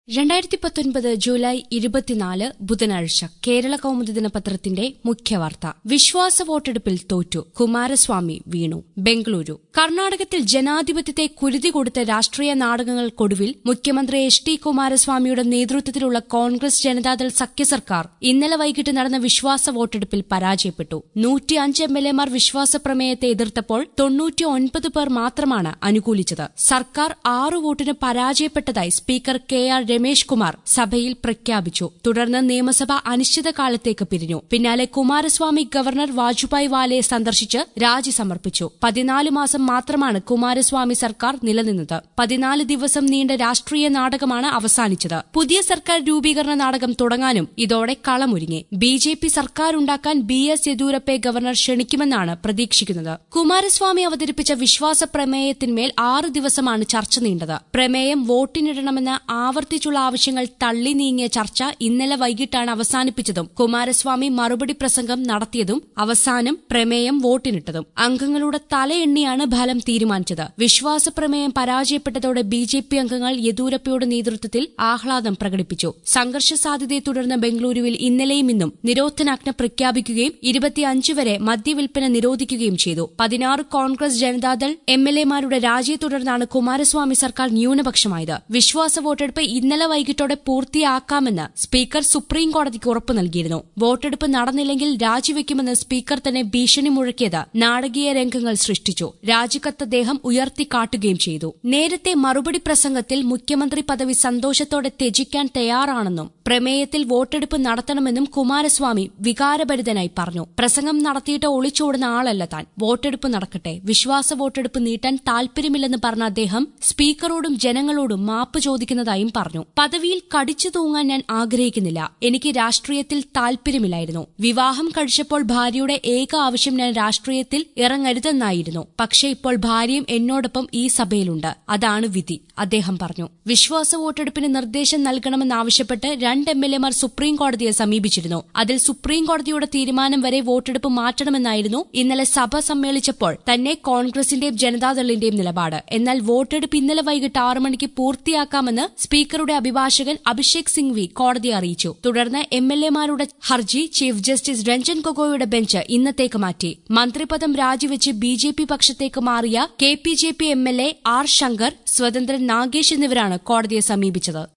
2019 July 24 ബുധനാഴ്ച കേരള കൗമുദി ദിനപത്രത്തിന്റെ മുഖ്യവാർത്ത. വിശ്വാസ വോട്ടെടുപ്പിൽ തോറ്റു, കുമാരസ്വാമി വീണു. ബംഗളൂരു. കർണാടകത്തിൽ ജനാധിപത്യത്തെ കുരുതി കൊടുത്ത രാഷ്ട്രീയ നാടകങ്ങൾക്കൊടുവിൽ മുഖ്യമന്ത്രി എച്ച്.ഡി. കുമാരസ്വാമിയുടെ നേതൃത്വത്തിലുള്ള കോൺഗ്രസ് ജനതാദൾ സഖ്യ സർക്കാർ ഇന്നലെ വൈകിട്ട് നടന്ന വിശ്വാസ വോട്ടെടുപ്പിൽ പരാജയപ്പെട്ടു. 105 എംഎൽഎമാർ വിശ്വാസ പ്രമേയത്തെ എതിർത്തപ്പോൾ 99 പേർ മാത്രമാണ് അനുകൂലിച്ചത്. സർക്കാർ 6 വോട്ടിന് പരാജയപ്പെട്ടതായി സ്പീക്കർ കെ.ആർ. രമേശ് കുമാർ സഭയിൽ പ്രഖ്യാപിച്ചു. തുടർന്ന് നിയമസഭ അനിശ്ചിതകാലത്തേക്ക് പിരിഞ്ഞു. പിന്നാലെ കുമാരസ്വാമി ഗവർണർ വാജുഭായ് വാലയെ സന്ദർശിച്ച് രാജി സമർപ്പിച്ചു. 14 മാസം മാത്രമാണ് കുമാരസ്വാമി സർക്കാർ നിലനിന്നത്. 14 ദിവസം നീണ്ട രാഷ്ട്രീയ നാടകമാണ് അവസാനിച്ചത്. പുതിയ സർക്കാർ രൂപീകരണ നാടകം തുടങ്ങാനും ഇതോടെ കളമൊരുങ്ങി. ബി.ജെ.പി. സർക്കാരുണ്ടാക്കാൻ ബി.എസ്. യെദ്യൂരപ്പയെ ഗവർണർ ക്ഷണിക്കുമെന്നാണ് പ്രതീക്ഷിക്കുന്നത്. കുമാരസ്വാമി അവതരിപ്പിച്ച വിശ്വാസ പ്രമേയത്തിന്മേൽ 6 ദിവസമാണ് ചർച്ച നീണ്ടത്. പ്രമേയം വോട്ടിനിടണമെന്ന് ആവർത്തിച്ചുള്ള ആവശ്യങ്ങൾ തള്ളി നീങ്ങിയ ചർച്ച ഇന്നലെ വൈകിട്ടാണ് അവസാനിപ്പിച്ചതും കുമാരസ്വാമി മറുപടി പ്രസംഗം നടത്തിയതും അവസാനം പ്രമേയം വോട്ടിനിട്ടതും. അംഗങ്ങളുടെ തലയെണ്ണിയാണ് ഫലം തീരുമാനിച്ചത്. വിശ്വാസ പ്രമേയം പരാജയപ്പെട്ടതോടെ ബി.ജെ.പി. അംഗങ്ങൾ യെദ്യൂരപ്പയുടെ നേതൃത്വത്തിൽ ആഹ്ലാദം പ്രകടിപ്പിച്ചു. സംഘർഷ സാധ്യതയെ തുടർന്ന് ബംഗളൂരുവിൽ ഇന്നലെയും ഇന്നും നിരോധനാജ്ഞ പ്രഖ്യാപിക്കുകയും 25 വരെ മദ്യവിൽപ്പന നിരോധിക്കുകയും ചെയ്തു. 16 കോൺഗ്രസ് ജനതാദൾ എംഎൽഎമാരുടെ രാജിയെ തുടർന്നാണ് കുമാരസ്വാമി സർക്കാർ ന്യൂനപക്ഷമായത്. വിശ്വാസ വോട്ടെടുപ്പ് ഇന്നലെ വൈകിട്ടോടെ പൂർത്തിയാക്കാമെന്ന് സ്പീക്കർ സുപ്രീംകോടതിക്ക് ഉറപ്പു നൽകിയിരുന്നു. വോട്ടെടുപ്പ് നടന്നില്ലെങ്കിൽ രാജിവെക്കുമെന്ന് സ്പീക്കർ തന്നെ ഭീഷണി മുഴക്കിയത് നാടകീയ രംഗങ്ങൾ സൃഷ്ടിച്ചു. രാജിക്കത്ത് അദ്ദേഹം ഉയർത്തിക്കാട്ടുകയും ചെയ്തു. നേരത്തെ മറുപടി പ്രസംഗത്തിൽ മുഖ്യമന്ത്രി പദവി സന്തോഷത്തോടെ ത്യജിക്കാൻ തയ്യാറാണെന്നും പ്രമേയത്തിൽ വോട്ടെടുപ്പ് നടത്തണമെന്നും കുമാരസ്വാമി വികാരഭരിതനായി പറഞ്ഞു. പ്രസംഗം നടത്തിയിട്ട് ഒളിച്ചോടുന്ന ആളല്ല താൻ. വോട്ടെടുപ്പ് നടക്കട്ടെ, വിശ്വാസ വോട്ടെടുപ്പ് നീട്ടാൻ താൽപര്യമില്ലെന്ന് പറഞ്ഞ അദ്ദേഹം സ്പീക്കറോടും ജനങ്ങളോടും മാപ്പ് ചോദിക്കുന്നതായും പറഞ്ഞു. പദവിയിൽ കടിച്ചു തൂങ്ങാൻ ഞാൻ ആഗ്രഹിക്കുന്നില്ല. എനിക്ക് രാഷ്ട്രീയത്തിൽ താൽപര്യമില്ലായിരുന്നു. വിവാഹം കഴിച്ചപ്പോൾ ഭാര്യയുടെ ഏക ആവശ്യം ഞാൻ രാഷ്ട്രീയത്തിൽ ഇറങ്ങരുതെന്നായിരുന്നു. പക്ഷേ ഇപ്പോൾ ഭാര്യയും എന്നോടൊപ്പം ഈ സഭയിലുണ്ട്. അതാണ് വിധി, അദ്ദേഹം പറഞ്ഞു. വിശ്വാസ വോട്ടെടുപ്പിന് നിർദ്ദേശം നൽകണമെന്നാവശ്യപ്പെട്ട് 2 എംഎൽഎമാർ സുപ്രീംകോടതിയെ സമീപിച്ചിരുന്നു. അതിൽ സുപ്രീംകോടതിയുടെ തീരുമാനം വരെ വോട്ടെടുപ്പ് മാറ്റണമെന്നായിരുന്നു ഇന്നലെ സഭ സമ്മേളിച്ചപ്പോൾ തന്നെ കോൺഗ്രസിന്റെയും ജനതാദളിന്റെയും നിലപാട്. എന്നാൽ വോട്ടെടുപ്പ് ഇന്നലെ വൈകിട്ട് 6 മണിക്ക് പൂർത്തിയാക്കാമെന്ന് സ്പീക്കറുടെ അഭിഭാഷകൻ അഭിഷേക് സിംഗ്വി കോടതിയെ അറിയിച്ചു. തുടർന്ന് എംഎൽഎമാരുടെ ഹർജി ചീഫ് ജസ്റ്റിസ് രഞ്ജൻ ഗൊഗോയുടെ ബെഞ്ച് ഇന്നത്തേക്ക് മാറ്റി. മന്ത്രിപദം രാജിവെച്ച് ബി.ജെ.പി. പക്ഷത്തേക്ക് മാറിയ കെ.പി.ജെ.പി. MLA R. ശങ്കർ, സ്വതന്ത്രൻ നാഗേഷ് എന്നിവരാണ് കോടതിയെ സമീപിച്ചത്.